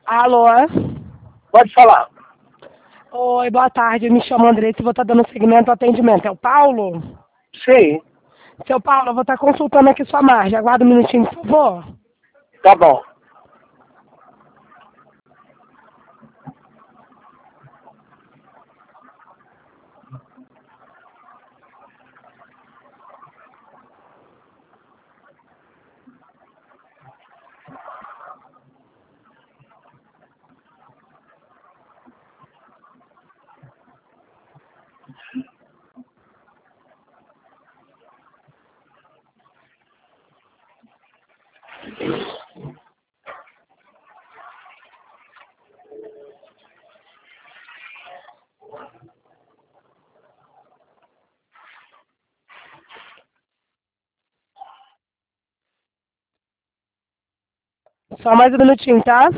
Alô? Pode falar. Oi, boa tarde. Eu me chamo Andressa e vou estar dando seguimento ao atendimento. É o Paulo? Sim, Seu Paulo, eu vou estar consultando aqui sua margem. Aguarda um minutinho, por favor. tá bom. Só mais um minutinho, tá?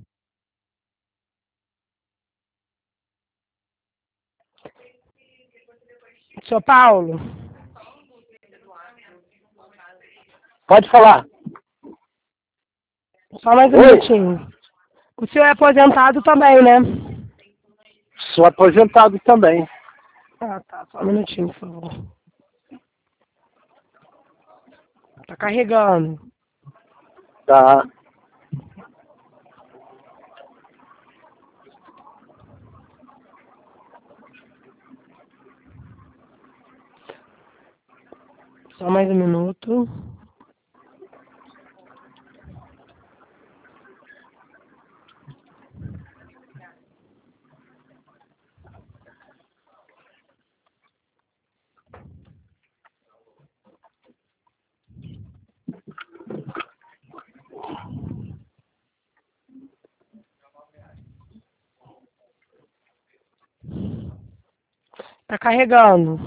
Seu Paulo? Pode falar. Só mais um Oi, minutinho. O senhor é aposentado também, né? sou aposentado também. Ah, tá. Só um minutinho, por favor. Tá carregando. Tá. Só mais um minuto. Tá carregando.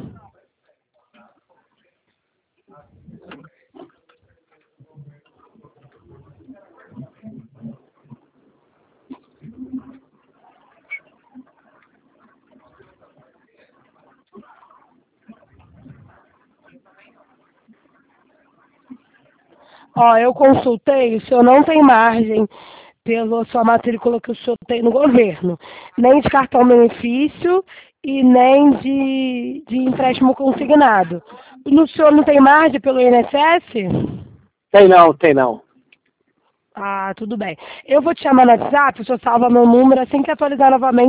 Ó, eu consultei, o senhor não tem margem pela sua matrícula que o senhor tem no governo, nem de cartão benefício e nem de empréstimo consignado. O senhor não tem margem pelo INSS? Tem não, tem não. Ah, tudo bem. Eu vou te chamar no WhatsApp, o senhor salva meu número assim que atualizar novamente.